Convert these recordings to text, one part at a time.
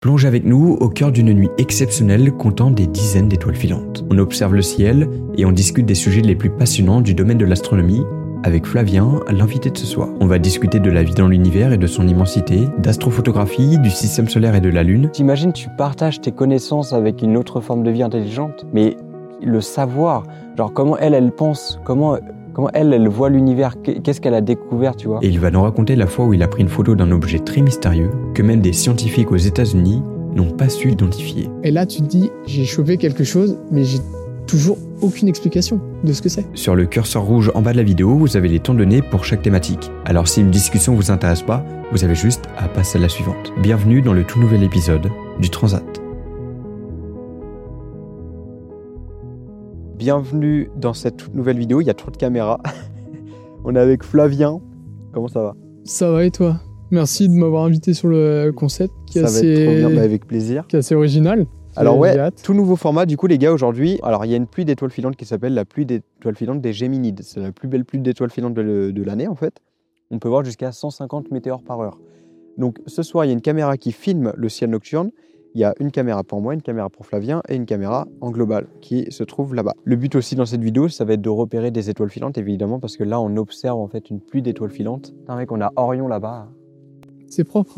Plonge avec nous au cœur d'une nuit exceptionnelle comptant des dizaines d'étoiles filantes. On observe le ciel et on discute des sujets les plus passionnants du domaine de l'astronomie avec Flavien, l'invité de ce soir. On va discuter de la vie dans l'univers et de son immensité, d'astrophotographie, du système solaire et de la Lune. T'imagines, tu partages tes connaissances avec une autre forme de vie intelligente, mais le savoir, genre comment elle pense, comment elle voit l'univers, qu'est-ce qu'elle a découvert, tu vois. Et il va nous raconter la fois où il a pris une photo d'un objet très mystérieux que même des scientifiques aux États-Unis n'ont pas su identifier. Et là, tu te dis, j'ai chopé quelque chose, mais j'ai toujours aucune explication de ce que c'est. Sur le curseur rouge en bas de la vidéo, vous avez les temps donnés pour chaque thématique. Alors si une discussion vous intéresse pas, vous avez juste à passer à la suivante. Bienvenue dans le tout nouvel épisode du Transat. Bienvenue dans cette toute nouvelle vidéo, il y a trop de caméras. On est avec Flavien. Comment ça va? Ça va et toi? Merci de m'avoir invité sur le concept qui est ça va être trop bien, mais avec plaisir. Qui est assez original. Alors ouais, tout nouveau format du coup les gars aujourd'hui. Alors il y a une pluie d'étoiles filantes qui s'appelle la pluie d'étoiles filantes des Géminides. C'est la plus belle pluie d'étoiles filantes de l'année en fait. On peut voir jusqu'à 150 météores par heure. Donc ce soir il y a une caméra qui filme le ciel nocturne. Il y a une caméra pour moi, une caméra pour Flavien et une caméra en global qui se trouve là-bas. Le but aussi dans cette vidéo, ça va être de repérer des étoiles filantes évidemment parce que là on observe en fait une pluie d'étoiles filantes. Putain mec, on a Orion là-bas. C'est propre.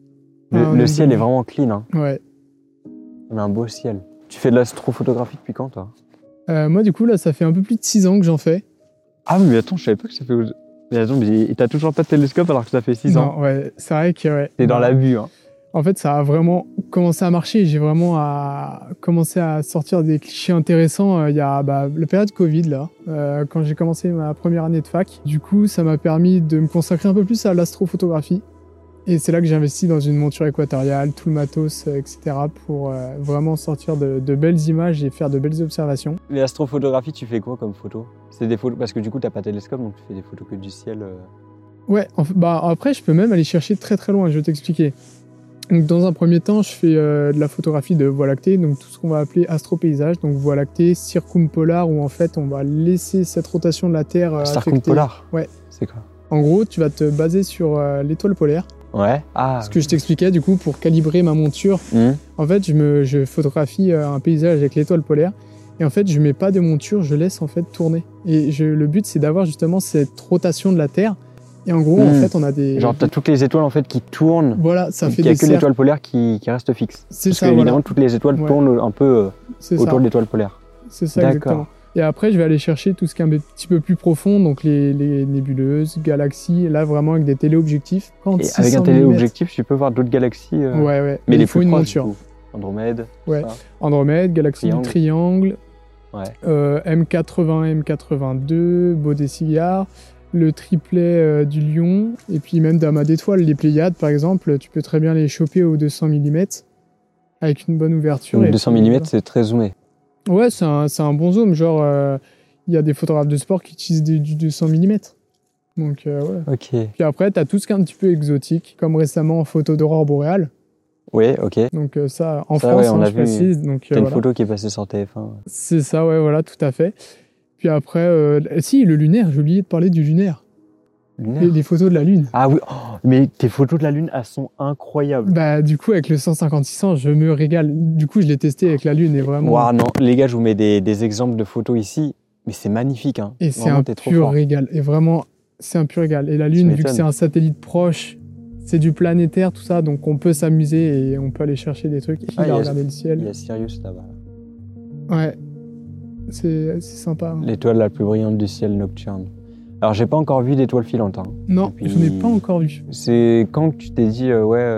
Hein. Le ciel est vraiment clean. Hein. Ouais. On a un beau ciel. Tu fais de l'astrophotographie depuis quand toi? Moi du coup là ça fait un peu plus de 6 ans que j'en fais. Ah mais attends, je savais pas que ça fait... Mais attends, mais t'as toujours pas de télescope alors que ça fait 6 ans? Non, ouais, c'est vrai que... Ouais. T'es dans la vue. Hein. En fait, ça a vraiment commencé à marcher. J'ai vraiment commencé à sortir des clichés intéressants il y a la période Covid, là, quand j'ai commencé ma première année de fac. Du coup, ça m'a permis de me consacrer un peu plus à l'astrophotographie. Et c'est là que j'ai investi dans une monture équatoriale, tout le matos, etc. pour vraiment sortir de belles images et faire de belles observations. Mais l'astrophotographie, tu fais quoi comme photo? C'est des photos parce que du coup, t'as pas de télescope, donc tu fais des photos que du ciel. Ouais, après, je peux même aller chercher très très loin, je vais t'expliquer. Donc, dans un premier temps, je fais de la photographie de Voie lactée, donc tout ce qu'on va appeler astropaysage, donc Voie lactée, circumpolaire, où en fait on va laisser cette rotation de la Terre circumpolaire. Ouais. C'est quoi? En gros, tu vas te baser sur l'étoile polaire. Ouais. Ah. Ce que je t'expliquais du coup pour calibrer ma monture. En fait, je photographie un paysage avec l'étoile polaire. Et en fait, je mets pas de monture, je laisse en fait tourner. Et le but, c'est d'avoir justement cette rotation de la Terre. Et en gros, en fait, on a des... Genre, t'as toutes les étoiles en fait qui tournent. Voilà, ça fait des cercles. Il n'y a que l'étoile polaire qui reste fixe. C'est Parce ça, que, voilà. évidemment, toutes les étoiles tournent un peu autour de l'étoile polaire. C'est ça, exactement. Et après, je vais aller chercher tout ce qui est un petit peu plus profond, donc les nébuleuses, galaxies, et là, vraiment avec des téléobjectifs. Et avec un téléobjectif, tu peux voir d'autres galaxies. Ouais. Mais il les faut plus une proches, monture. Andromède. Ouais. Andromède, galaxie du Triangle. Ouais. M80, M82, Baudé-Cigard, le triplet du Lion, et puis même d'amas d'étoiles, les Pléiades par exemple, tu peux très bien les choper au 200 mm avec une bonne ouverture. Donc 200 mm, c'est très zoomé. Ouais, c'est un bon zoom, genre il y a des photographes de sport qui utilisent du 200 mm. Donc ouais. Ok. Puis après, tu as tout ce qui est un petit peu exotique, comme récemment en photo d'aurore boréale. Oui, ok. Donc ça, en France, ouais, on a je précise. T'as une photo qui est passée sur TF1. C'est ça, ouais, voilà, tout à fait. Puis après, si, le lunaire, j'ai oublié de parler du lunaire. Les photos de la Lune. Ah oui, mais tes photos de la Lune, elles sont incroyables. Du coup, avec le 150-600, je me régale. Du coup, je l'ai testé avec la Lune et vraiment... Waouh, non, les gars, je vous mets des exemples de photos ici, mais c'est magnifique. Hein. Et c'est un pur régal. Et vraiment, c'est un pur régal. Et la Lune, vu que c'est un satellite proche, c'est du planétaire, tout ça, donc on peut s'amuser et on peut aller chercher des trucs. Et regarder le ciel. Il y a Sirius là-bas. Ouais, c'est sympa. Hein. L'étoile la plus brillante du ciel nocturne. Alors, j'ai pas encore vu d'étoiles filantes. Hein. Non, je n'ai pas encore vu. C'est quand que tu t'es dit,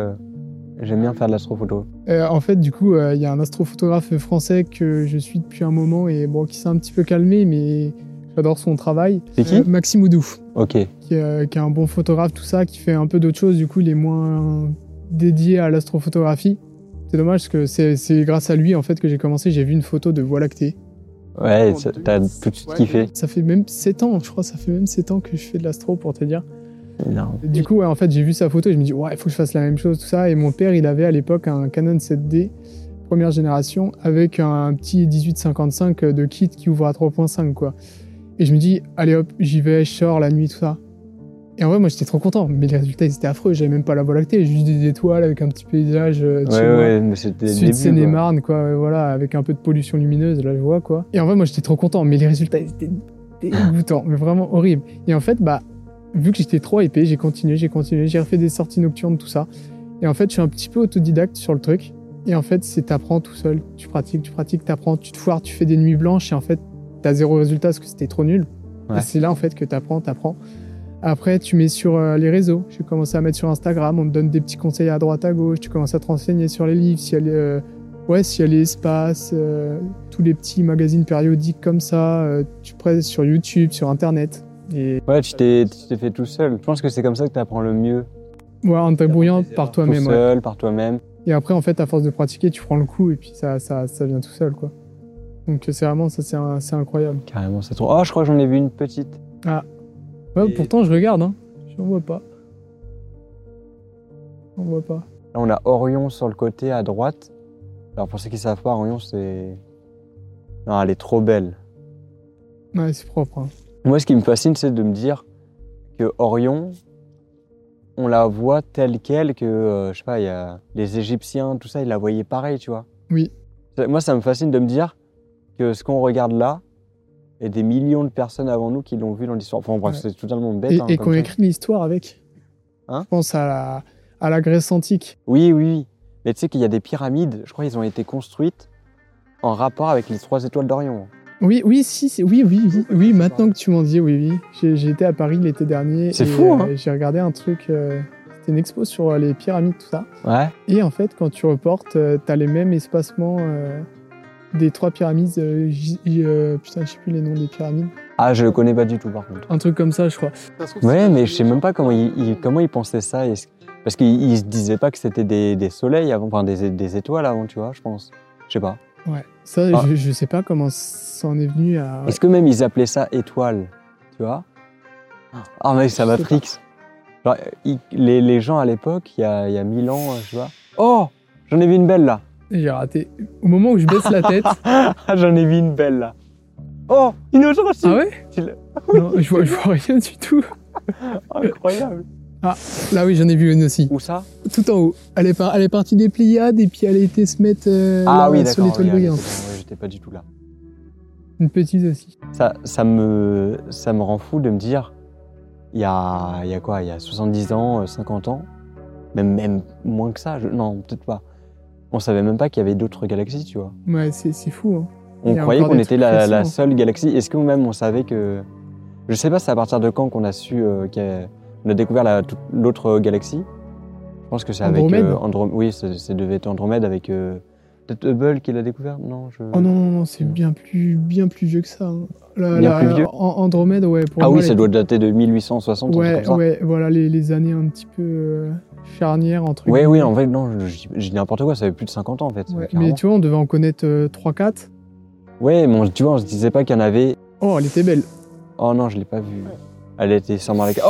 j'aime bien faire de l'astrophoto? En fait, du coup, il y a un astrophotographe français que je suis depuis un moment et qui s'est un petit peu calmé, mais j'adore son travail. C'est qui? Maxime Oudou. Ok. Qui est un bon photographe, tout ça, qui fait un peu d'autres choses. Du coup, il est moins dédié à l'astrophotographie. C'est dommage parce que c'est grâce à lui en fait que j'ai commencé. J'ai vu une photo de Voie lactée. Ouais, t'as tout de suite kiffé. Ça fait même 7 ans, je crois, ça fait même 7 ans que je fais de l'astro pour te dire. Énorme. Du coup, en fait, j'ai vu sa photo et je me dis, il faut que je fasse la même chose, tout ça. Et mon père, il avait à l'époque un Canon 7D, première génération, avec un petit 1855 de kit qui ouvre à 3.5, quoi. Et je me dis, allez hop, j'y vais, je sors la nuit, tout ça. Et en vrai, moi, j'étais trop content. Mais les résultats, ils étaient affreux. J'avais même pas la Voie lactée. Juste des étoiles avec un petit paysage. Ouais, mais c'était le Sud début, Seine-et-Marne, quoi. Ouais, voilà, avec un peu de pollution lumineuse, là, je vois, quoi. Et en vrai, moi, j'étais trop content. Mais les résultats, ils étaient dégoûtants. Mais vraiment horribles. Et en fait, bah, vu que j'étais trop épais, j'ai continué. J'ai refait des sorties nocturnes, tout ça. Et en fait, je suis un petit peu autodidacte sur le truc. Et en fait, c'est t'apprends tout seul. Tu pratiques, t'apprends, tu te foires, tu fais des nuits blanches. Et en fait, t'as 0 résultat parce que c'était trop nul. Ouais. Et c'est là, en fait, que t'apprends. Après, tu mets sur les réseaux. J'ai commencé à mettre sur Instagram. On te donne des petits conseils à droite, à gauche. Tu commences à te renseigner sur les livres, s'il y a les espaces, tous les petits magazines périodiques comme ça. Tu presses sur YouTube, sur Internet. Et Ouais, tu t'es fait tout seul. Je pense que c'est comme ça que tu apprends le mieux. ouais, en te débrouillant par toi-même. Tout seul, par toi-même. Et après, en fait, à force de pratiquer, tu prends le coup et puis ça vient tout seul, quoi. Donc c'est vraiment, ça, c'est incroyable. Carrément, c'est trop. Oh, je crois que j'en ai vu une petite. Ah. Ouais, pourtant, je regarde, hein. J'en vois pas. Là, on a Orion sur le côté à droite. Alors, pour ceux qui ne savent pas, Orion, c'est... Non, elle est trop belle. Ouais, c'est propre, hein. Moi, ce qui me fascine, c'est de me dire que Orion, on la voit telle quelle que, je sais pas, il y a les Égyptiens, tout ça, ils la voyaient pareil, tu vois. Oui. Moi, ça me fascine de me dire que ce qu'on regarde là, il y a des millions de personnes avant nous qui l'ont vu dans l'histoire. Enfin, bref, c'est totalement bête. Et qu'on écrit l'histoire avec. Hein ? Je pense à la Grèce antique. Oui. Mais tu sais qu'il y a des pyramides, je crois qu'ils ont été construites en rapport avec les 3 étoiles d'Orion. Oui, maintenant que tu m'en dis, oui. J'ai été à Paris l'été dernier. C'est fou, hein. J'ai regardé un truc, c'était une expo sur les pyramides, tout ça. Ouais. Et en fait, quand tu reportes, t'as les mêmes espacements des 3 pyramides. Putain, je sais plus les noms des pyramides. Ah, je le connais pas du tout, par contre. Un truc comme ça, je crois. Ouais, mais je sais même pas comment ils pensaient ça. Parce qu'ils se disaient pas que c'était des soleils avant, enfin des étoiles avant, tu vois, je pense. Je sais pas. Ouais, ça, je sais pas comment ça en est venu à... Est-ce que même ils appelaient ça étoile, tu vois? Ah, mec, ça m'attrix. Genre, les gens à l'époque, il y a 1000 ans, tu vois. Oh, j'en ai vu une belle, là. J'ai raté. Au moment où je baisse la tête... J'en ai vu une belle, là. Oh, une autre aussi. Ah ouais? Non, je vois rien du tout. Incroyable. Ah, là oui, j'en ai vu une aussi. Où ça? Tout en haut. Elle est partie des Pléiades et puis elle a été se mettre sur l'étoile brillante. Ouais, j'étais pas du tout là. Une petite aussi. Ça me rend fou de me dire, il y a quoi? Il y a 70 ans, 50 ans, même moins que ça. Non, peut-être pas. On savait même pas qu'il y avait d'autres galaxies, tu vois. Ouais, c'est fou. Hein. On croyait qu'on était la seule galaxie. Est-ce que même on savait que... Je sais pas, c'est à partir de quand qu'on a su on a découvert l'autre galaxie. Je pense que c'est avec Andromède. Oui, ça devait être Andromède avec peut-être Hubble qui l'a découvert. Oh non, c'est bien plus vieux que ça. Hein. Plus vieux. Andromède, ouais. Oui, ça doit dater de 1860. Ouais, voilà les années un petit peu charnières entre. Oui, en fait, non, je dis n'importe quoi. Ça fait plus de 50 ans en fait. Ouais, mais tu vois, on devait en connaître 3-4. Ouais, mais tu vois, on se disait pas qu'il y en avait. Oh, elle était belle. Oh non, je l'ai pas vue. Elle était sûrement avec.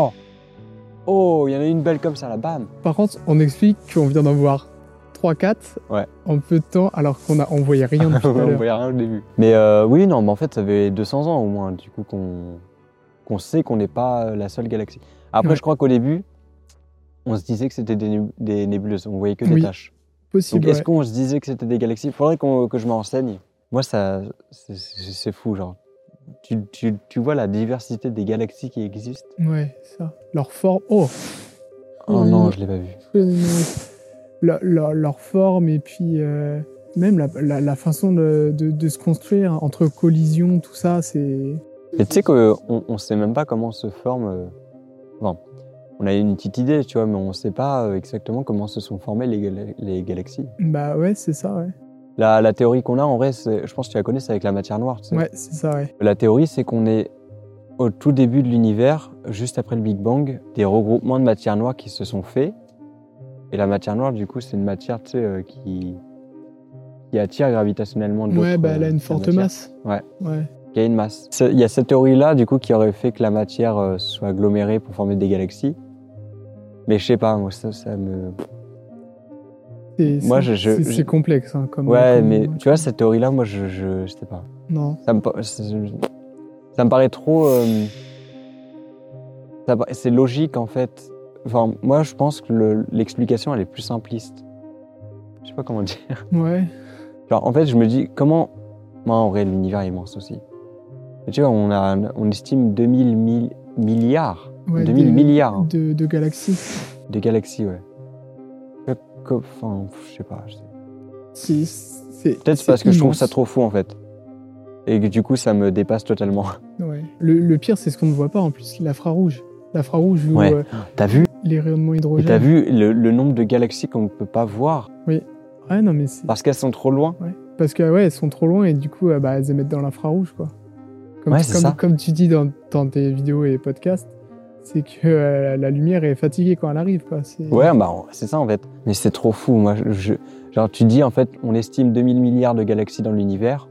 Oh, il y en a une belle comme ça, là, bam. Par contre, on explique qu'on vient d'en voir 3-4 en peu de temps, alors on voyait rien depuis tout à l'heure. On voyait rien au début. Mais oui, non, mais en fait, ça fait 200 ans au moins, du coup, qu'on sait qu'on n'est pas la seule galaxie. Après, je crois qu'au début, on se disait que c'était des nébuleuses, on voyait que des taches. Possible. Donc, est-ce qu'on se disait que c'était des galaxies? Il faudrait que je me renseigne. Moi, c'est fou, genre. Tu vois la diversité des galaxies qui existent? Ouais, ça. Leur forme. Oh non, je l'ai pas vu. Leur forme et puis même la façon de se construire entre collisions, tout ça, c'est. Et tu sais qu'on sait même pas comment se forme. Enfin, on a une petite idée, tu vois, mais on sait pas exactement comment se sont formées les galaxies. Bah ouais, c'est ça, ouais. La théorie qu'on a, en vrai, je pense que tu la connais, c'est avec la matière noire. Tu sais. Ouais, c'est ça, ouais. La théorie, c'est qu'on est au tout début de l'univers, juste après le Big Bang, des regroupements de matière noire qui se sont faits. Et la matière noire, du coup, c'est une matière, tu sais, qui attire gravitationnellement d'autres. Ouais, elle a une forte masse. Ouais. Il y a une masse. Il y a cette théorie-là, du coup, qui aurait fait que la matière soit agglomérée pour former des galaxies. Mais je sais pas, moi, ça me... C'est complexe, hein, comme. Mais tu vois, cette théorie-là, moi, je sais pas. Non. Ça me paraît trop. C'est logique en fait. Enfin, moi je pense que l'explication elle est plus simpliste. Je sais pas comment dire. Ouais. Genre, en fait, je me dis, comment. Moi, en vrai, l'univers est immense aussi. Et tu vois, on estime 2000 milliards. Ouais, 2000 milliards hein, de galaxies. de galaxies, ouais. Enfin, je sais pas. Peut-être c'est parce que je trouve ça trop fou, en fait. Et que du coup, ça me dépasse totalement. Ouais. Le pire, c'est ce qu'on ne voit pas en plus, l'infrarouge. L'infrarouge où Ouais. T'as vu les rayonnements Et hydrogène. t'as vu le nombre de galaxies qu'on ne peut pas voir Oui. Ouais, non, mais c'est. parce qu'elles sont trop loin. Ouais. Parce que, ouais, elles sont trop loin et du coup, elles émettent dans l'infrarouge, quoi. Comme tu dis dans tes vidéos et podcasts, c'est que la lumière est fatiguée quand elle arrive, quoi. Ouais, bah, c'est ça en fait. Mais c'est trop fou. Moi, genre, tu dis en fait, on estime 2000 milliards de galaxies dans l'univers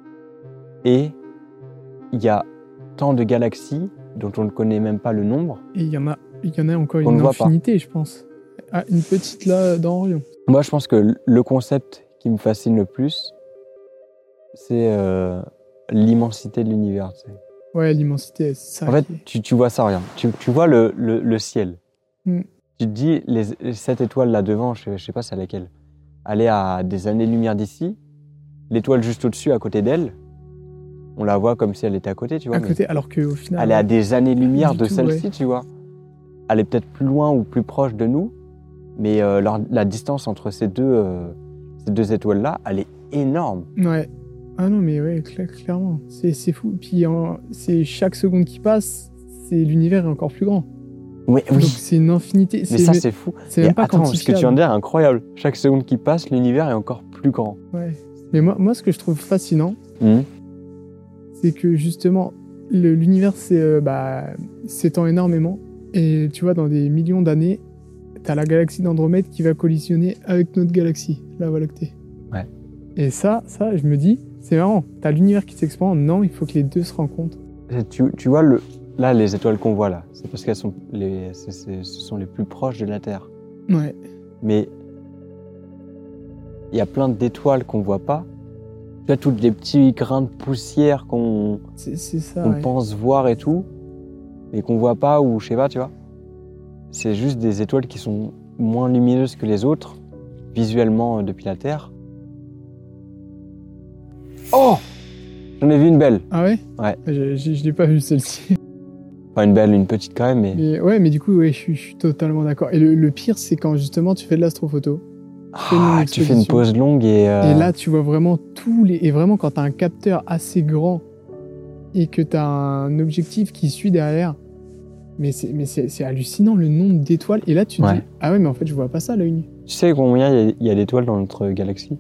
et il y a tant de galaxies dont on ne connaît même pas le nombre. Et il y en a encore On ne une voit infinité, je pense. Ah, une petite là dans Orion. Moi, je pense que le concept qui me fascine le plus, c'est l'immensité de l'univers. Tu sais. Ouais, l'immensité, c'est ça. En fait, tu vois ça, regarde. Tu vois le ciel. Mm. Tu te dis, cette étoile là devant, je sais pas c'est laquelle, elle est à des années-lumière d'ici. L'étoile juste au-dessus, à côté d'elle, on la voit comme si elle était à côté, tu vois. À côté, alors qu'au final. Elle est à des années-lumière de tout, celle-ci, ouais. tu vois. Elle est peut-être plus loin ou plus proche de nous, mais la distance entre ces deux étoiles-là, elle est énorme. Ouais. Ah non, mais ouais, clairement. C'est fou. Puis c'est chaque seconde qui passe, l'univers est encore plus grand. Oui, Donc c'est une infinité. Mais ça, c'est fou. C'est même pas attends, ce que tu viens quantifiable. de dire est incroyable. Chaque seconde qui passe, l'univers est encore plus grand. Ouais. Mais moi, ce que je trouve fascinant, Mmh. c'est que justement, l'univers s'étend énormément. Et tu vois, dans des millions d'années, t'as la galaxie d'Andromède qui va collisionner avec notre galaxie, la Voie lactée. Ouais. Et ça, je me dis, c'est marrant. T'as l'univers qui s'expand. Non, il faut que les deux se rencontrent. Tu vois, là, les étoiles qu'on voit là, c'est parce qu'elles sont ce sont les plus proches de la Terre. Ouais. Mais il y a plein d'étoiles qu'on voit pas. Tu vois, tous les petits grains de poussière qu'on C'est ça. Ouais. pense voir et tout, mais qu'on voit pas ou je sais pas, tu vois. C'est juste des étoiles qui sont moins lumineuses que les autres, visuellement depuis la Terre. Oh! J'en ai vu une belle. Ah ouais? Ouais. Je l'ai pas vu celle-ci. Enfin une belle, une petite quand même, mais... Mais du coup, ouais, je suis totalement d'accord. Et le pire, c'est quand justement tu fais de l'astrophoto. Tu fais une pause longue et... Et là, tu vois vraiment Et vraiment, quand tu as un capteur assez grand et que tu as un objectif qui suit derrière, mais c'est hallucinant le nombre d'étoiles. Et là, tu te dis, ah ouais, mais en fait, je vois pas ça à l'œil nu. Tu sais combien il y a d'étoiles dans notre galaxie?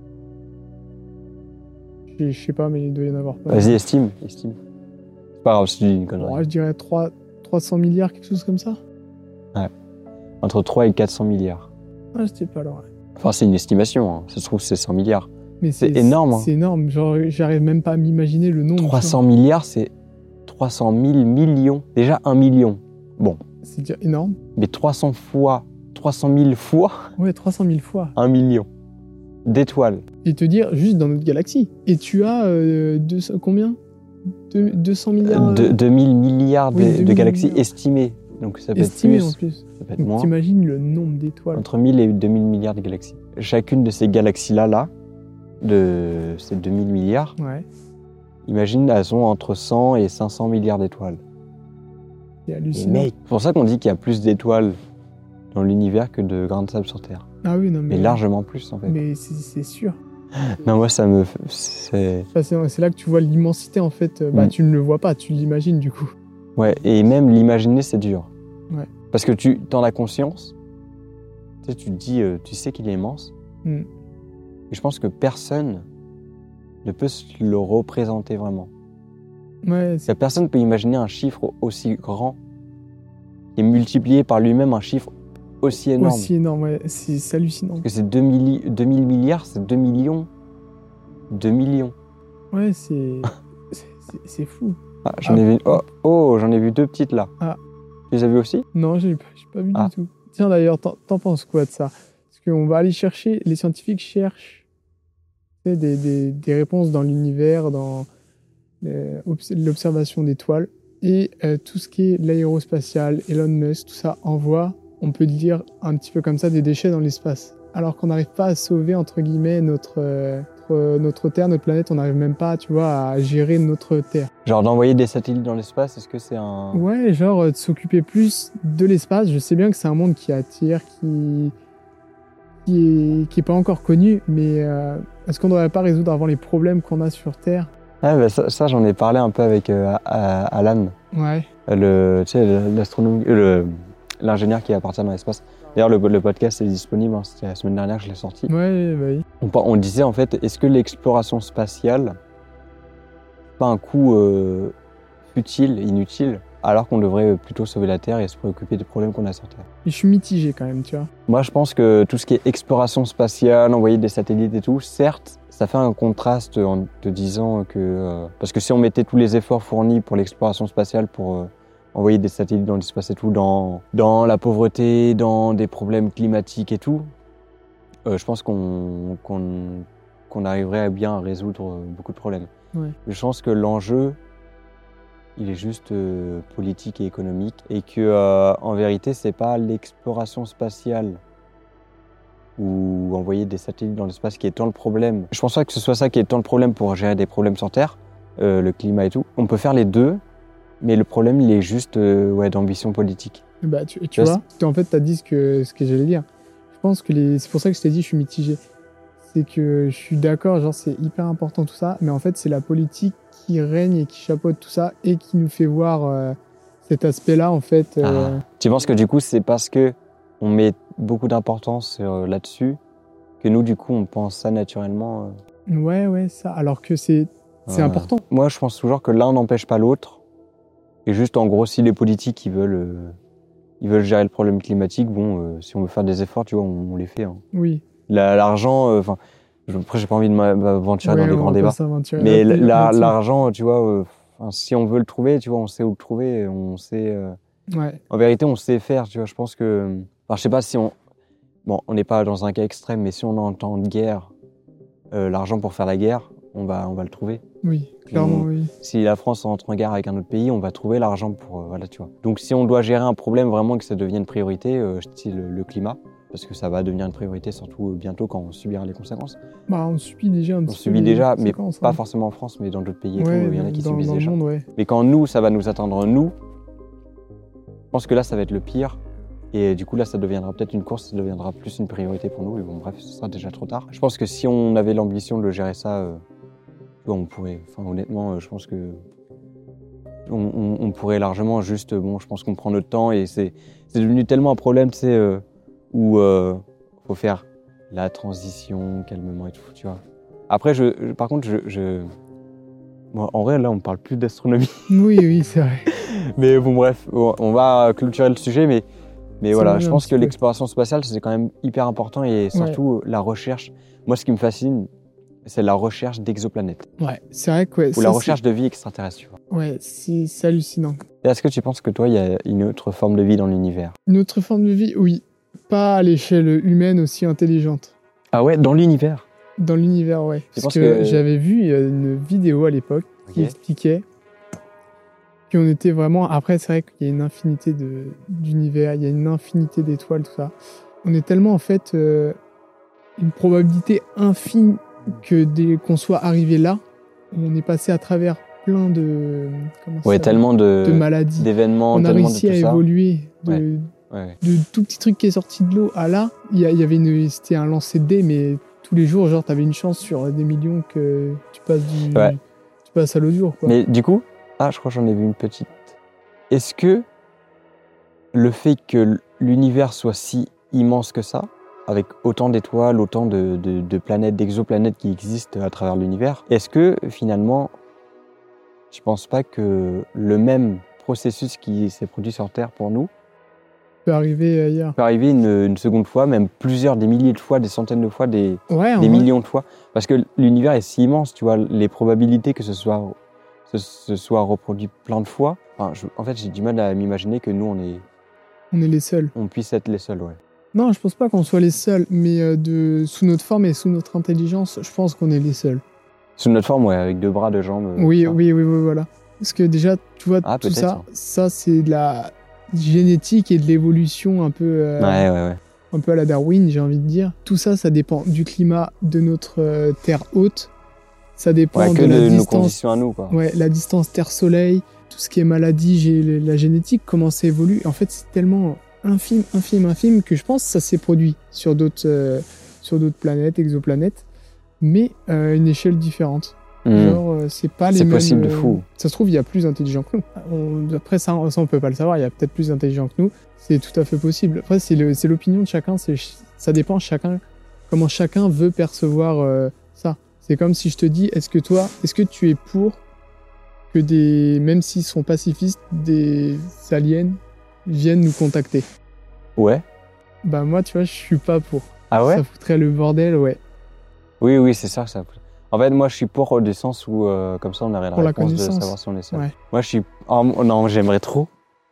Je sais pas, mais il doit y en avoir pas. Vas-y, estime. C'est pas grave si tu dis une connerie. Bon, je dirais 300 milliards, quelque chose comme ça. Ouais. Entre 3 et 400 milliards. Ah, c'était pas loin. Enfin, c'est une estimation. Hein. Ça se trouve, c'est 100 milliards. Mais c'est énorme. Hein. C'est énorme. Genre, j'arrive même pas à m'imaginer le nombre. 300 milliards, c'est 300 000 millions. Déjà 1 million. Bon. C'est déjà énorme. Mais 300 000 fois. Ouais, 300 000 fois. 1 million d'étoiles. Et te dire, juste dans notre galaxie. Et tu as combien 200 milliards 2000 milliards de galaxies milliards. Estimées. Donc ça peut estimées être plus. En plus. Ça peut être Donc moins. t'imagines le nombre d'étoiles. Entre 1000 et 2000 milliards de galaxies. Chacune de ces galaxies-là, de ces 2000 milliards, ouais. Imagine, elles ont entre 100 et 500 milliards d'étoiles. C'est hallucinant. C'est pour ça qu'on dit qu'il y a plus d'étoiles dans l'univers que de grains de sable sur Terre. Ah oui, non, mais largement plus, en fait. Mais c'est sûr. Non, moi, ça me... C'est là que tu vois l'immensité, en fait. Tu ne le vois pas, tu l'imagines, du coup. Ouais, et même l'imaginer, c'est dur. Ouais. Parce que tu en as conscience, tu te dis, tu sais qu'il est immense. Mm. Et je pense que personne ne peut se le représenter vraiment. Ouais, Personne ne peut imaginer un chiffre aussi grand et multiplié par lui-même un chiffre aussi énorme. Aussi énorme, ouais. C'est hallucinant. Parce que c'est 2000 milliards, c'est 2 millions. 2 millions. Ouais, c'est fou. Ah, j'en ai vu... j'en ai vu 2 petites là. Ah. Tu les as vues aussi? Non, j'ai pas vu du tout. Tiens, d'ailleurs, t'en penses quoi de ça? Parce qu'on va aller chercher, les scientifiques cherchent des réponses dans l'univers, dans l'observation d'étoiles. Et tout ce qui est l'aérospatial, Elon Musk, tout ça envoie, on peut dire un petit peu comme ça, des déchets dans l'espace. Alors qu'on n'arrive pas à sauver, entre guillemets, notre Terre, notre planète, on n'arrive même pas, tu vois, à gérer notre Terre. Genre d'envoyer des satellites dans l'espace, est-ce que c'est un... Ouais, genre de s'occuper plus de l'espace. Je sais bien que c'est un monde qui attire, qui est pas encore connu, mais est-ce qu'on ne devrait pas résoudre avant les problèmes qu'on a sur Terre? Ah, bah ça j'en ai parlé un peu avec Alan, Ouais. tu sais, l'astronome, l'ingénieur qui appartient dans l'espace. D'ailleurs, le podcast est disponible, hein, c'était la semaine dernière que je l'ai sorti. Ouais, bah oui. On disait en fait, est-ce que l'exploration spatiale, c'est pas un coût futile, inutile, alors qu'on devrait plutôt sauver la Terre et se préoccuper des problèmes qu'on a sur Terre? Je suis mitigé quand même, tu vois. Moi, je pense que tout ce qui est exploration spatiale, envoyer des satellites et tout, certes, ça fait un contraste en te disant que... parce que si on mettait tous les efforts fournis pour l'exploration spatiale, pour envoyer des satellites dans l'espace et tout, dans la pauvreté, dans des problèmes climatiques et tout, je pense qu'on arriverait à bien résoudre beaucoup de problèmes. Ouais. Je pense que l'enjeu, il est juste politique et économique, et que en vérité, c'est pas l'exploration spatiale ou envoyer des satellites dans l'espace qui est tant le problème. Je pense pas que ce soit ça qui est tant le problème pour gérer des problèmes sur Terre, le climat et tout. On peut faire les deux, mais le problème, il est juste d'ambition politique. Bah, tu vois, en fait, tu as dit ce que j'allais dire. Je pense que c'est pour ça que je t'ai dit je suis mitigé. C'est que je suis d'accord, genre c'est hyper important tout ça, mais en fait, c'est la politique qui règne et qui chapeaute tout ça et qui nous fait voir cet aspect-là, en fait. Tu penses que du coup, c'est parce que on met beaucoup d'importance là-dessus que nous, du coup, on pense ça naturellement Ouais, ça. Alors que c'est important. Moi, je pense toujours que l'un n'empêche pas l'autre. Et juste, en gros, si les politiques, ils veulent gérer le problème climatique, bon, si on veut faire des efforts, tu vois, on les fait. Hein. Oui. L'argent, après, j'ai pas envie de m'aventurer dans des grands débats. Mais l'argent, tu vois, si on veut le trouver, tu vois, on sait où le trouver, on sait... Ouais. En vérité, on sait faire, tu vois, je pense que... Enfin, je sais pas si on... Bon, on n'est pas dans un cas extrême, mais si on est en temps de guerre, l'argent pour faire la guerre, on va le trouver. Oui, clairement, oui. Si la France entre en guerre avec un autre pays, on va trouver l'argent pour... voilà, tu vois. Donc, si on doit gérer un problème vraiment que ça devienne priorité, style le climat, parce que ça va devenir une priorité, surtout bientôt quand on subira les conséquences. Bah, on subit déjà un petit peu. On subit déjà, mais hein. pas forcément en France, mais dans d'autres pays et ouais, tout, il y en a qui subissent dans déjà. le monde, ouais. Mais quand nous, ça va nous atteindre, nous, je pense que là, ça va être le pire. Et du coup, là, ça deviendra peut-être une course, ça deviendra plus une priorité pour nous. Et bon, bref, ce sera déjà trop tard. Je pense que si on avait l'ambition de gérer ça, on pourrait. Enfin, honnêtement, je pense que on pourrait largement juste. Bon, je pense qu'on prend notre temps et c'est devenu tellement un problème, tu sais, où faut faire la transition calmement et tout, tu vois. Après, par contre, bon, en vrai, là, on parle plus d'astronomie. Oui, c'est vrai. Mais bon, bref, on va clôturer le sujet, mais voilà, je pense que l'exploration spatiale, c'est quand même hyper important et surtout la recherche. Moi, ce qui me fascine, c'est la recherche d'exoplanètes. Ouais, c'est vrai que... Ou la recherche de vie extraterrestre, tu vois. Ouais, c'est hallucinant. Et est-ce que tu penses que toi, il y a une autre forme de vie dans l'univers? Une autre forme de vie, oui. Pas à l'échelle humaine aussi intelligente. Ah ouais, dans l'univers? Dans l'univers, ouais. Parce que j'avais vu une vidéo à l'époque qui expliquait qu'on était vraiment... Après, c'est vrai qu'il y a une infinité d'univers, il y a une infinité d'étoiles, tout ça. On est tellement, en fait, une probabilité infime que qu'on soit arrivé là, on est passé à travers plein de... tellement de maladies. D'événements, on a tellement réussi de tout à ça. évoluer de tout petit truc qui est sorti de l'eau à là. C'était un lancer de dés, mais tous les jours, genre, t'avais une chance sur des millions que tu passes à l'eau dure, quoi. Mais du coup, je crois que j'en ai vu une petite. Est-ce que le fait que l'univers soit si immense que ça, avec autant d'étoiles, autant de planètes, d'exoplanètes qui existent à travers l'univers, est-ce que finalement, je pense pas que le même processus qui s'est produit sur Terre pour nous peut arriver ailleurs. Peut arriver une seconde fois, même des milliers de fois, des centaines de fois, des millions de fois. Parce que l'univers est si immense, tu vois, les probabilités que ce soit reproduit plein de fois. En fait, j'ai du mal à m'imaginer que nous, on est les seuls. On puisse être les seuls, ouais. Non, je pense pas qu'on soit les seuls, mais sous notre forme et sous notre intelligence, je pense qu'on est les seuls. Sous notre forme, ouais, avec 2 bras, 2 jambes. Oui, voilà. Parce que déjà, tu vois, tout ça c'est de la génétique et de l'évolution un peu, un peu à la Darwin, j'ai envie de dire. Tout ça, ça dépend du climat de notre Terre haute. Ça dépend de la distance, nos conditions à nous, quoi. Ouais, la distance Terre-Soleil, tout ce qui est maladie, la génétique, comment ça évolue. En fait, c'est tellement infime que je pense que ça s'est produit sur d'autres planètes, exoplanètes, mais à une échelle différente. Genre, c'est pas les mêmes... C'est possible de fou. Ça se trouve, il y a plus intelligent que nous. Après, ça, on peut pas le savoir, il y a peut-être plus intelligent que nous. C'est tout à fait possible. Après, c'est l'opinion de chacun, ça dépend comment chacun veut percevoir ça. C'est comme si je te dis, est-ce que tu es pour que même s'ils sont pacifistes, des aliens viennent nous contacter? Ouais. Bah moi, tu vois, je suis pas pour. Ah ouais? Ça foutrait le bordel, ouais. Oui, c'est ça. En fait, moi, je suis pour du sens où, comme ça, on aurait la réponse de savoir si on est seul. Ouais. Moi, je suis... Oh, non, j'aimerais trop.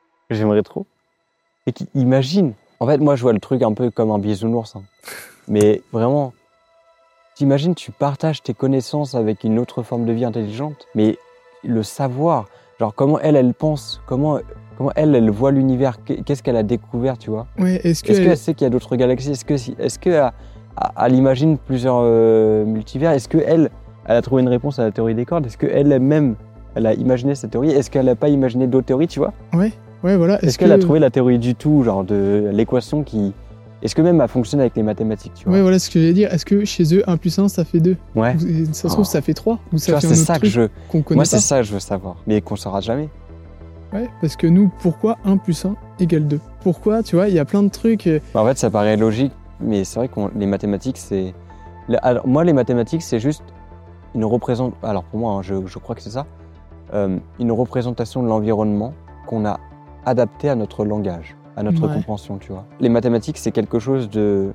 Et imagine. En fait, moi, je vois le truc un peu comme un bisounours. Hein. Mais vraiment, t'imagines, tu partages tes connaissances avec une autre forme de vie intelligente, mais le savoir, genre comment elle pense, comment elle voit l'univers, qu'est-ce qu'elle a découvert, tu vois. Ouais, est-ce qu'elle sait qu'il y a d'autres galaxies? Est-ce qu'elle imagine plusieurs multivers? Est-ce qu'elle a trouvé une réponse à la théorie des cordes? Est-ce qu'elle-même, elle a imaginé cette théorie? Est-ce qu'elle n'a pas imaginé d'autres théories, tu vois? Ouais, voilà. Est-ce qu'elle a trouvé la théorie du tout, genre de l'équation qui... Est-ce que même elle fonctionne avec les mathématiques, tu vois? Ouais, voilà ce que j'allais dire. Est-ce que chez eux, 1 + 1, ça fait 2? Ouais. Ça se trouve, ça fait 3? Ou ça fait c'est ça qu'on connaît Moi, pas. c'est ça que je veux savoir, mais qu'on saura jamais. Ouais, parce que nous, pourquoi 1 + 1 = 2? Pourquoi, tu vois, il y a plein de trucs... En fait, ça paraît logique, mais c'est vrai que les mathématiques, c'est... Alors, moi, les mathématiques, c'est juste une représentation... Alors, pour moi, hein, je crois que c'est ça. Une représentation de l'environnement qu'on a adapté à notre langage, à notre compréhension, tu vois. Les mathématiques, c'est quelque chose de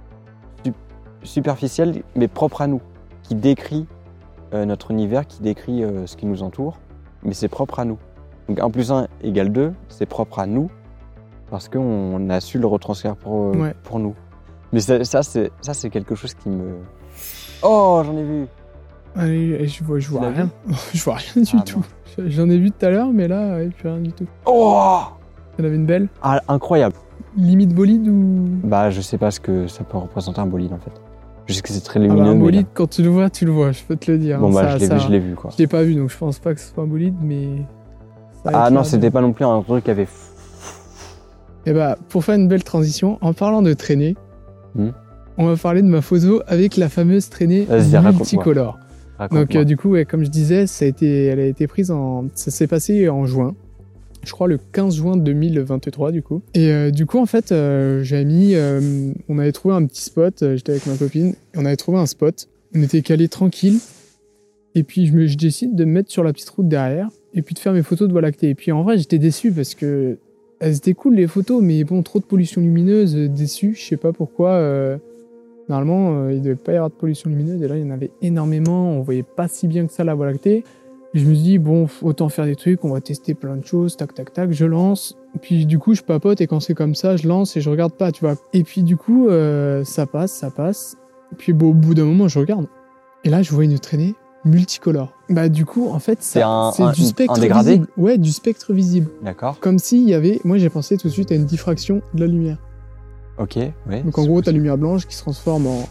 superficiel, mais propre à nous, qui décrit notre univers, qui décrit ce qui nous entoure, mais c'est propre à nous. Donc 1 + 1 = 2, c'est propre à nous, parce qu'on a su le retranscrire pour nous. Mais ça, c'est quelque chose qui me... Oh, j'en ai vu! Allez, je vois rien. Je vois rien du tout. J'en ai vu tout à l'heure, mais là, plus rien du tout. Oh! Il y en avait une belle. Ah, incroyable. Limite bolide ou... Bah, je sais pas ce que ça peut représenter un bolide, en fait. Je sais que c'est très lumineux, un bolide, mais... quand tu le vois, je peux te le dire. Bon, bah, je l'ai vu, quoi. Je l'ai pas vu, donc je pense pas que ce soit un bolide, mais... Ah non, c'était pas non plus un truc qui avait... Et bah, pour faire une belle transition, en parlant de traînée, on va parler de ma photo avec la fameuse traînée multicolore. Donc du coup, comme je disais, elle a été prise ça s'est passé en juin. Je crois le 15 juin 2023 du coup. Et du coup, en fait, on avait trouvé un petit spot, j'étais avec ma copine, et on avait trouvé un spot. On était calés tranquille. Et puis je décide de me mettre sur la petite route derrière et puis de faire mes photos de Voie lactée. Et puis en vrai, j'étais déçu parce que elles étaient cool les photos, mais bon, trop de pollution lumineuse, déçu, je sais pas pourquoi. Normalement, il devait pas y avoir de pollution lumineuse, et là, il y en avait énormément, on voyait pas si bien que ça la Voie lactée. Et je me suis dit, bon, autant faire des trucs, on va tester plein de choses, tac, je lance. Et puis du coup, je papote, et quand c'est comme ça, je lance et je regarde pas, tu vois. Et puis du coup, ça passe. Et puis bon, au bout d'un moment, je regarde. Et là, je vois une traînée multicolore. Bah du coup, en fait, c'est du spectre visible. Ouais, du spectre visible. D'accord. Comme s'il y avait... Moi, j'ai pensé tout de suite à une diffraction de la lumière. Ok, ouais. Donc en gros, ta lumière blanche qui se transforme en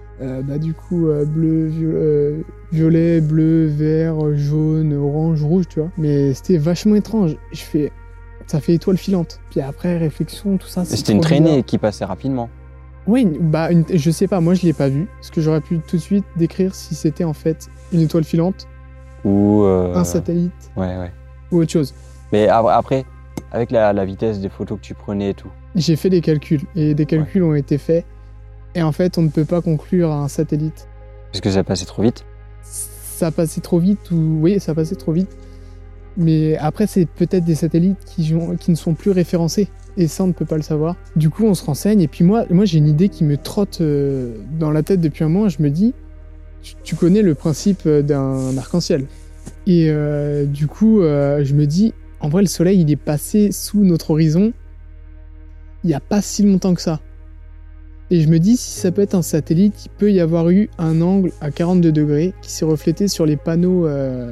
bleu, violet, bleu, vert, jaune, orange, rouge, tu vois. Mais c'était vachement étrange. Ça fait étoile filante. Puis après, réflexion, tout ça, c'est c'était une traînée qui passait rapidement. Oui, je sais pas, moi je l'ai pas vu. Parce que j'aurais pu tout de suite décrire si c'était en fait une étoile filante ou un satellite. Ouais. Ou autre chose. Mais après, avec la vitesse des photos que tu prenais et tout. J'ai fait des calculs, et des calculs ont été faits, et en fait, on ne peut pas conclure à un satellite. Parce que ça passait trop vite? Ça passait trop vite, oui, ça passait trop vite. Mais après, c'est peut-être des satellites qui ne sont plus référencés, et ça, on ne peut pas le savoir. Du coup, on se renseigne, et puis moi j'ai une idée qui me trotte dans la tête depuis un moment. Je me dis, tu connais le principe d'un arc-en-ciel. Et du coup, je me dis, en vrai, le soleil, il est passé sous notre horizon il n'y a pas si longtemps que ça. Et je me dis, si ça peut être un satellite, il peut y avoir eu un angle à 42 degrés qui s'est reflété sur les panneaux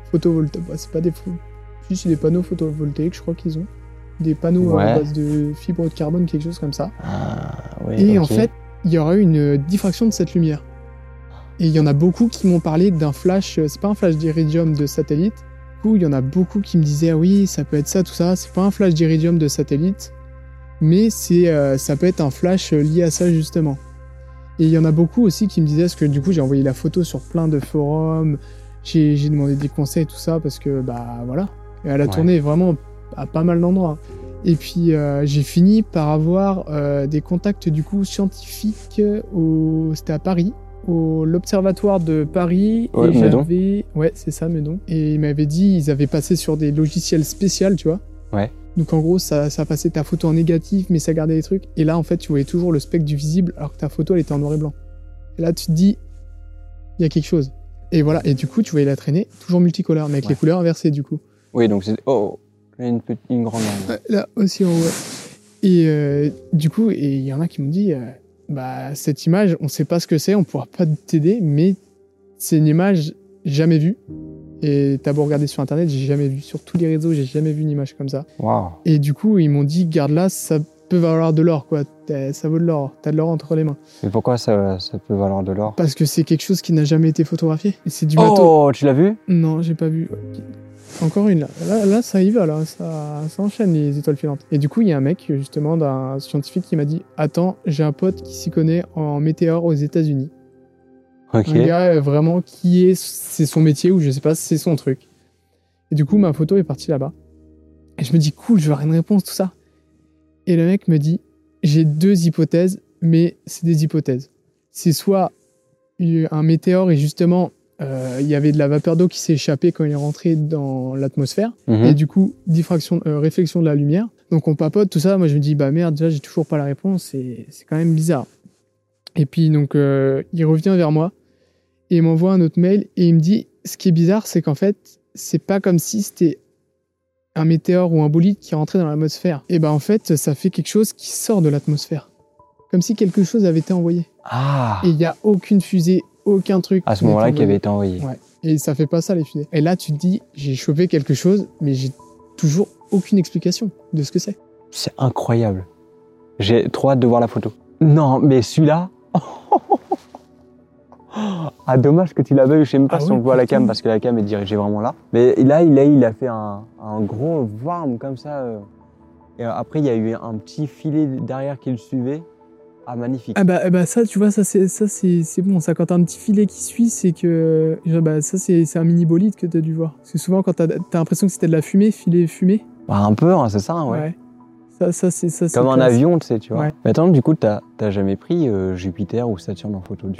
photovoltaïques. Bah, c'est pas des c'est des panneaux photovoltaïques, je crois qu'ils ont. Des panneaux à base de fibre de carbone, quelque chose comme ça. Ah, oui, et en fait, il y aura eu une diffraction de cette lumière. Et il y en a beaucoup qui m'ont parlé d'un flash, c'est pas un flash d'iridium de satellite. Du coup, il y en a beaucoup qui me disaient, ah oui, ça peut être ça, tout ça. C'est pas un flash d'iridium de satellite, mais ça peut être un flash lié à ça, justement. Et il y en a beaucoup aussi qui me disaient, parce que du coup, j'ai envoyé la photo sur plein de forums, j'ai demandé des conseils, tout ça, parce que, bah voilà. Et elle a tourné vraiment à pas mal d'endroits. Et puis, j'ai fini par avoir des contacts, du coup, scientifiques c'était à Paris, l'Observatoire de Paris. Ouais, Meudon. Ouais, c'est ça, Meudon. Et ils m'avaient dit, ils avaient passé sur des logiciels spéciaux, tu vois. Ouais. Donc en gros, ça passait ta photo en négatif, mais ça gardait les trucs. Et là, en fait, tu voyais toujours le spectre du visible, alors que ta photo, elle était en noir et blanc. Et là, tu te dis, il y a quelque chose. Et voilà, et du coup, tu voyais la traîner, toujours multicolore, mais avec les couleurs inversées, du coup. Oui, donc c'est... Oh, une grande langue. Là, aussi en haut. Et du coup, il y en a qui m'ont dit, bah, cette image, on sait pas ce que c'est, on pourra pas t'aider, mais c'est une image jamais vue. Et t'as beau regarder sur internet, j'ai jamais vu. Sur tous les réseaux, j'ai jamais vu une image comme ça. Wow. Et du coup, ils m'ont dit, garde-la, ça peut valoir de l'or, quoi. Ça vaut de l'or. T'as de l'or entre les mains. Mais pourquoi ça peut valoir de l'or? Parce que c'est quelque chose qui n'a jamais été photographié. Et c'est du bateau. Oh, tu l'as vu? Non, j'ai pas vu. Encore une, là. Là, ça y va, là. Ça enchaîne, les étoiles filantes. Et du coup, il y a un mec, justement, d'un scientifique qui m'a dit, attends, j'ai un pote qui s'y connaît en météore aux États-Unis. Ok. Un gars vraiment c'est son métier ou je sais pas, c'est son truc. Et du coup, ma photo est partie là-bas. Et je me dis, cool, je vais avoir une réponse, tout ça. Et le mec me dit, j'ai 2 hypothèses, mais c'est des hypothèses. C'est soit un météore et justement, il y avait de la vapeur d'eau qui s'est échappée quand il est rentré dans l'atmosphère. Et du coup, réflexion de la lumière. Donc on papote, tout ça. Moi, je me dis, bah merde, déjà, j'ai toujours pas la réponse. C'est quand même bizarre. Et puis, donc, il revient vers moi. Et il m'envoie un autre mail et il me dit, ce qui est bizarre, c'est qu'en fait, c'est pas comme si c'était un météore ou un bolide qui rentrait dans l'atmosphère. Et ben en fait, ça fait quelque chose qui sort de l'atmosphère. Comme si quelque chose avait été envoyé. Ah. Et il n'y a aucune fusée, aucun truc. À ce moment-là, qui avait été envoyé. Ouais. Et ça fait pas ça, les fusées. Et là, tu te dis, j'ai chopé quelque chose, mais j'ai toujours aucune explication de ce que c'est. C'est incroyable. J'ai trop hâte de voir la photo. Non, mais celui-là... Ah, dommage que tu l'as vu, je sais même pas si on le voit à la cam parce que la cam est dirigée vraiment là. Mais là, il a fait un gros varm comme ça. Et après, il y a eu un petit filet derrière qui le suivait. Ah, magnifique. Ah bah ça, tu vois, ça c'est bon. Ça, quand t'as un petit filet qui suit, c'est que bah, ça c'est un mini bolide que t'as dû voir. Parce que souvent, quand t'as l'impression que c'était de la fumée, filet fumé. Bah, un peu, hein, c'est ça, ouais. Ça c'est comme un avion, tu sais, tu vois. Ouais. Mais attends, du coup, t'as jamais pris Jupiter ou Saturne en photo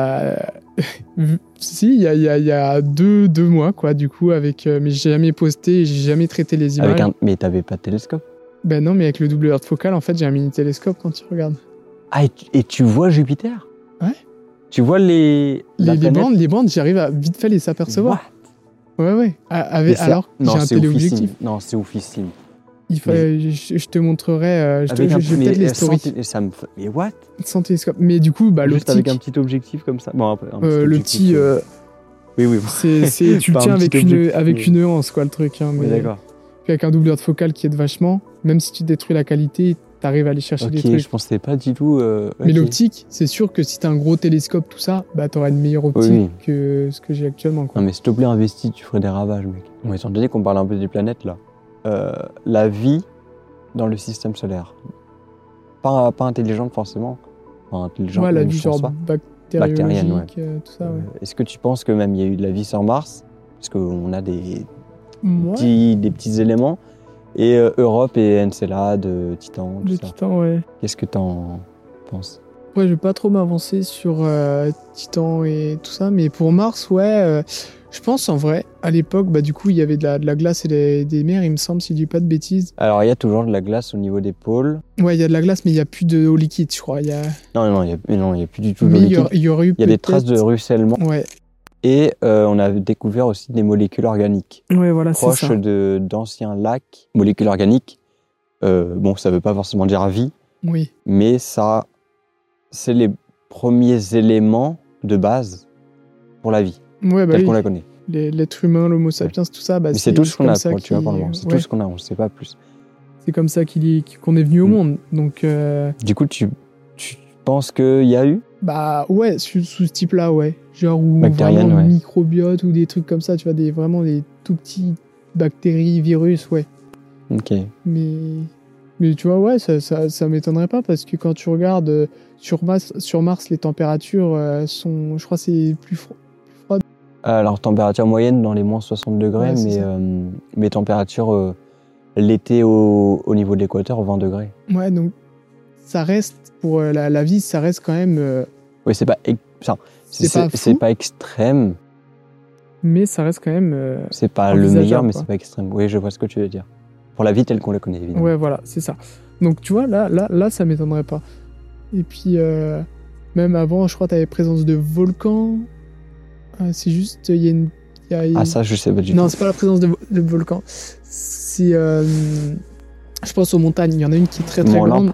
Si, il y a deux mois, quoi, du coup, mais j'ai jamais posté, j'ai jamais traité les images. Mais t'avais pas de télescope? Ben non, mais avec le double heure de focale, en fait, j'ai un mini télescope quand tu regardes. Ah, et tu vois Jupiter? Ouais. Tu vois les bandes, j'arrive à vite fait les apercevoir. What? Ouais. Alors, j'ai un téléobjectif. Non, c'est oufissime. Je te montrerai, j'ai peut-être les stories. Mais what? Sans télescope. Mais du coup, bah, juste avec un petit objectif comme ça. Bon, après, le petit. Oui. Tu le tiens avec une hanse, quoi, le truc. Hein, mais d'accord. Puis avec un doubleur de focale qui aide vachement, même si tu détruis la qualité, t'arrives à aller chercher des trucs. Ok, je pensais pas du tout. Mais l'optique, c'est sûr que si t'as un gros télescope, tout ça, bah t'auras une meilleure optique que ce que j'ai actuellement, quoi. Non, mais s'il te plaît, investis, tu ferais des ravages, mec. Bon, étant donné qu'on parle un peu des planètes, là. La vie dans le système solaire. Pas intelligente forcément. Enfin, intelligente, la vie genre bactérienne, tout ça, Est-ce que tu penses que même il y a eu de la vie sur Mars? Parce qu'on a des petits éléments. Et Europe et Encelade, Titan, tout ça. Titan, ouais. Qu'est-ce que t'en penses? Ouais, je vais pas trop m'avancer sur Titan et tout ça, mais pour Mars, je pense en vrai, à l'époque, bah du coup, il y avait de la glace et des mers, il me semble, si je dis pas de bêtises. Alors, il y a toujours de la glace au niveau des pôles. Ouais, il y a de la glace, mais il y a plus d'eau liquide, je crois. Non, il y a plus du tout d'eau liquide. Il y aurait eu il y a des traces de ruissellement. Ouais. Et on a découvert aussi des molécules organiques. Ouais, voilà, c'est ça. Proches d'anciens lacs. Molécules organiques, bon, ça veut pas forcément dire vie. Oui. Mais ça, c'est les premiers éléments de base pour la vie. Ouais, bah telle qu'on la connaît. l'être humain, l'homo sapiens, tout ça. Bah, Mais c'est tout ce qu'on comme a, ça tu vois, pour le moment. C'est tout ce qu'on a, on ne sait pas plus. C'est comme ça qu'on est venu au monde. Donc, Du coup, tu penses qu'il y a eu bah ouais, sous ce type-là, ouais. Genre ou Bactérienne, vraiment ouais. microbiote ou des trucs comme ça, tu vois, vraiment des tout petits bactéries, virus, ouais. Ok. Mais tu vois, ouais, ça m'étonnerait pas parce que quand tu regardes sur Mars, les températures sont, je crois, c'est plus froid. Alors, température moyenne dans les moins 60 degrés, Ouais, mais température l'été au niveau de l'équateur, 20 degrés. Ouais, donc ça reste, pour la vie, ça reste quand même. Oui, c'est pas extrême. Mais ça reste quand même. C'est pas le meilleur, mais quoi. c'est pas extrême. Oui, je vois ce que tu veux dire. Pour la vie telle qu'on la connaît, évidemment. Ouais, voilà, c'est ça. Donc tu vois, là ça m'étonnerait pas. Et puis, même avant, je crois que tu avais présence de volcans. C'est juste, il y a une. Ah, ça, je sais pas du tout. Non, c'est pas la présence de volcans. C'est. Je pense aux montagnes. Il y en a une qui est très très grande.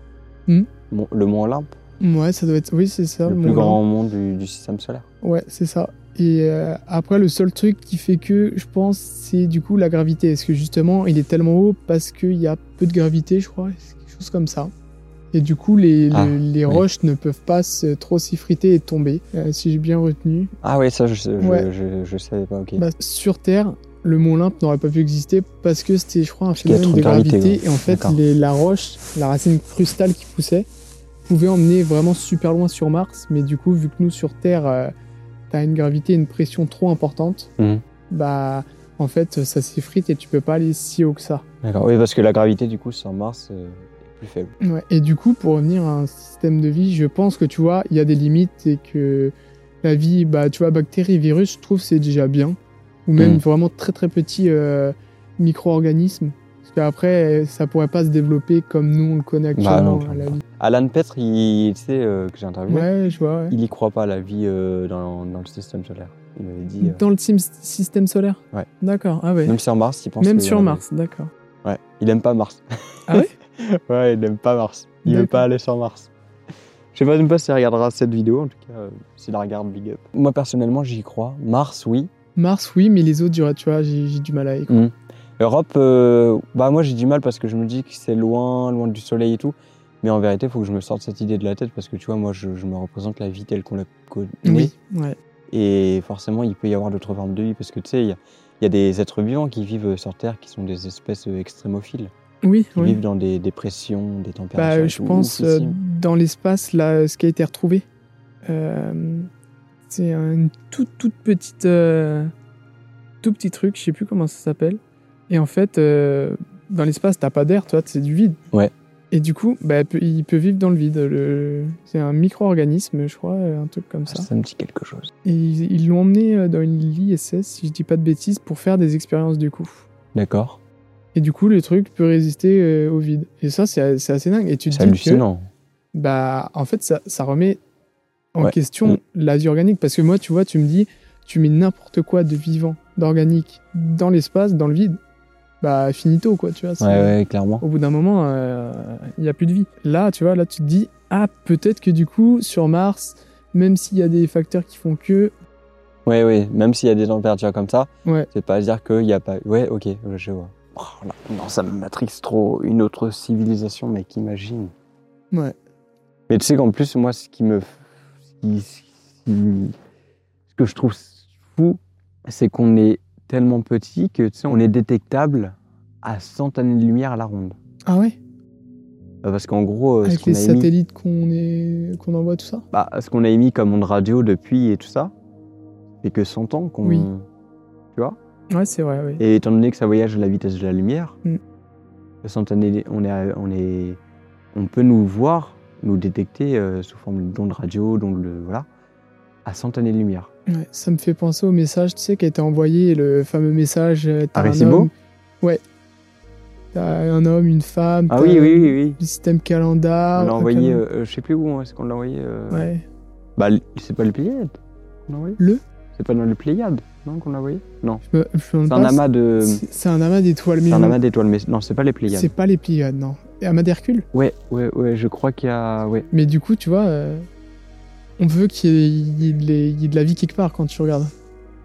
Le mont Olympe. Ouais, ça doit être. Oui, c'est ça. Le plus grand mont du système solaire. Ouais, c'est ça. Et après, le seul truc qui fait que, je pense, c'est du coup la gravité. Est-ce que justement, il est tellement haut parce qu'il y a peu de gravité, je crois. C'est quelque chose comme ça. Et du coup, les roches ne peuvent pas trop s'effriter et tomber, si j'ai bien retenu. Ah ouais, ça, je savais pas, ok. Bah, sur Terre, le mont Olympe n'aurait pas pu exister parce que c'était, je crois, un phénomène de gravité. Et en fait, la roche, la racine crustale qui poussait, pouvait emmener vraiment super loin sur Mars. Mais du coup, vu que nous, sur Terre, t'as une gravité et une pression trop importante, bah, en fait, ça s'effrite et tu peux pas aller si haut que ça. D'accord, oui, parce que la gravité, du coup, sur Mars... plus faible. Ouais, et du coup, pour revenir à un système de vie, je pense que tu vois, il y a des limites et que la vie, bah, tu vois, bactéries, virus, je trouve c'est déjà bien. Ou même vraiment très très petits micro-organismes. Parce qu'après, ça pourrait pas se développer comme nous on le connaît actuellement. Bah non, la vie. Alan Petre, tu sais, que j'ai interviewé, ouais, je vois, ouais. Il y croit pas à la vie dans le système solaire. Il m'avait dit. Dans le système solaire. Ouais. D'accord, ah ouais. Même sur Mars, il pense. Même sur Mars, d'accord. Ouais, il aime pas Mars. Ah ouais. Ouais, il aime pas Mars. Il veut pas aller sur Mars. Je sais pas même pas s'il regardera cette vidéo, en tout cas, s'il la regarde, big up. Moi, personnellement, j'y crois. Mars, oui. Mars, oui, mais les autres, tu vois, j'ai du mal à y croire. Europe, bah moi, j'ai du mal parce que je me dis que c'est loin du soleil et tout. Mais en vérité, il faut que je me sorte cette idée de la tête parce que, tu vois, moi, je me représente la vie telle qu'on la connaît. Oui, ouais. Et forcément, il peut y avoir d'autres formes de vie parce que, tu sais, il y a des êtres vivants qui vivent sur Terre qui sont des espèces extrémophiles. Oui, qui vivent dans des pressions, des températures. Bah, je pense dans l'espace, là, ce qui a été retrouvé, c'est une toute petite, tout petit truc, je sais plus comment ça s'appelle. Et en fait, dans l'espace, t'as pas d'air, toi, c'est du vide. Ouais. Et du coup, bah, il peut vivre dans le vide. C'est un micro-organisme, je crois, un truc comme ça. Ça me dit quelque chose. Et ils l'ont emmené dans l'ISS, si je dis pas de bêtises, pour faire des expériences du coup. D'accord. Et du coup, le truc peut résister au vide. Et ça, c'est assez dingue. Et tu te dis hallucinant. Que, bah, en fait, ça remet en question la vie organique. Parce que moi, tu vois, tu me dis, tu mets n'importe quoi de vivant, d'organique, dans l'espace, dans le vide, bah, finito, quoi, tu vois. Ouais, clairement. Au bout d'un moment, il n'y a plus de vie. Là, tu vois, là, tu te dis, ah, peut-être que du coup, sur Mars, même s'il y a des facteurs qui font que... Ouais, même s'il y a des températures comme ça, c'est pas à dire qu'il n'y a pas... Ouais, ok, je vois. Oh, non, ça me matrixe trop. Une autre civilisation, mec, imagine. Ouais. Mais tu sais qu'en plus, moi, ce que je trouve fou, c'est qu'on est tellement petit que, tu sais, on est détectable à 100 années-lumière à la ronde. Ah ouais? Parce qu'en gros... avec les satellites qu'on envoie, tout ça? Bah, ce qu'on a émis comme onde radio depuis et tout ça, c'est que 100 ans qu'on... Oui. Tu vois? Ouais, c'est vrai, oui. Et étant donné que ça voyage à la vitesse de la lumière, 100 années, on peut nous voir, nous détecter sous forme d'onde radio, voilà, à 100 années-lumière. Ouais, ça me fait penser au message, tu sais, qui a été envoyé, le fameux message... Arecibo ? Ouais. T'as un homme, une femme, ah oui. le système calendar... On l'a envoyé, je sais plus où est-ce qu'on l'a envoyé. Ouais. Bah, c'est pas le Pléiade qu'on l'a envoyé ? C'est pas dans le Pléiade, non, qu'on l'a envoyé ? Non. C'est un amas de... C'est un amas d'étoiles. C'est un amas d'étoiles, mais non, c'est pas les Pléiades. C'est pas les Pléiades, non. Et amas d'Hercule ? Ouais, je crois qu'il y a... Ouais. Mais du coup, tu vois, on veut qu'il y ait de la vie quelque part quand tu regardes.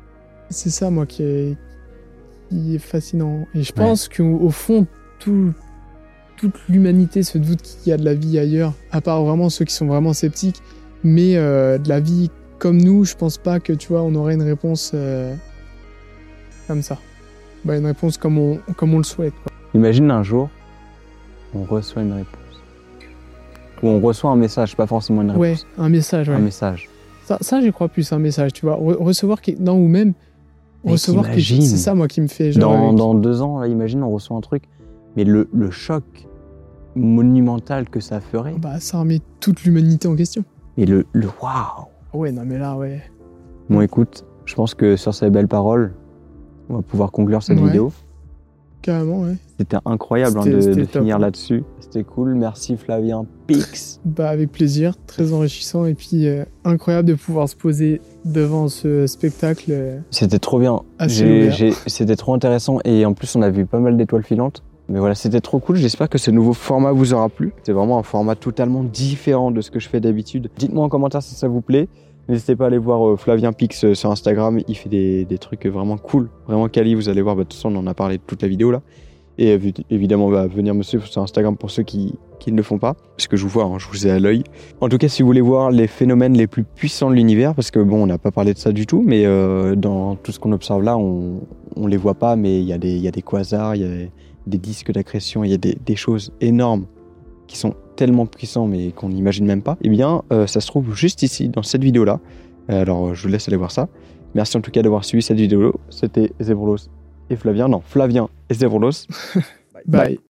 c'est ça, moi, qui est fascinant. Et je pense qu'au fond, toute l'humanité se doute qu'il y a de la vie ailleurs, à part vraiment ceux qui sont vraiment sceptiques. Mais de la vie comme nous, je pense pas que, tu vois, on aurait une réponse comme ça. Bah, une réponse comme on le souhaite, quoi. Imagine un jour, on reçoit une réponse. Ou on reçoit un message, pas forcément une réponse. Ouais, un message, ouais. Un message. Ça j'y crois plus, un message, tu vois. Recevoir... Non, ou même... Mais recevoir t'imagines, c'est ça, moi, qui me fait... Genre, dans 2 ans, là, imagine, on reçoit un truc. Mais le choc monumental que ça ferait. bah, ça remet toute l'humanité en question. Et le waouh. Ouais, non, mais là, ouais. Bon, écoute, je pense que sur ces belles paroles, on va pouvoir conclure cette vidéo. Carrément, ouais. C'était incroyable de finir là-dessus. C'était cool. Merci Flavien Pix. Bah, avec plaisir, très enrichissant. Et puis, incroyable de pouvoir se poser devant ce spectacle. C'était trop bien. C'était trop intéressant. Et en plus, on a vu pas mal d'étoiles filantes. Mais voilà, c'était trop cool. J'espère que ce nouveau format vous aura plu. C'est vraiment un format totalement différent de ce que je fais d'habitude. Dites-moi en commentaire si ça vous plaît. N'hésitez pas à aller voir Flavien Pix sur Instagram. Il fait des trucs vraiment cool, vraiment quali. Vous allez voir, de toute façon, on en a parlé toute la vidéo là. Et évidemment, venir me suivre sur Instagram pour ceux qui ne le font pas. Parce que je vous vois, je vous ai à l'œil. En tout cas, si vous voulez voir les phénomènes les plus puissants de l'univers, parce que bon, on n'a pas parlé de ça du tout, mais dans tout ce qu'on observe là, on les voit pas, mais il y a des quasars, il y a des disques d'accrétion, il y a des choses énormes qui sont tellement puissants mais qu'on n'imagine même pas. Eh bien, ça se trouve juste ici, dans cette vidéo-là. Alors, je vous laisse aller voir ça. Merci en tout cas d'avoir suivi cette vidéo. C'était Zévroulos et Flavien. Non, Flavien et Zévroulos. Bye.